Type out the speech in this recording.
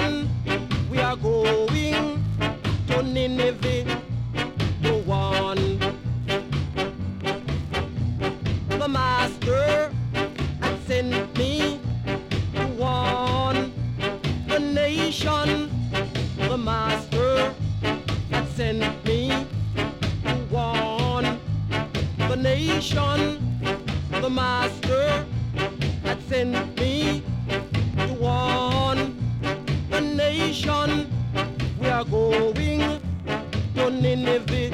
nation, we are going to Nineveh to warn. The Master had sent me to warn the nation. The Master had sent me to warn the nation. The Master had sent me to warn the nation. We are going to Nineveh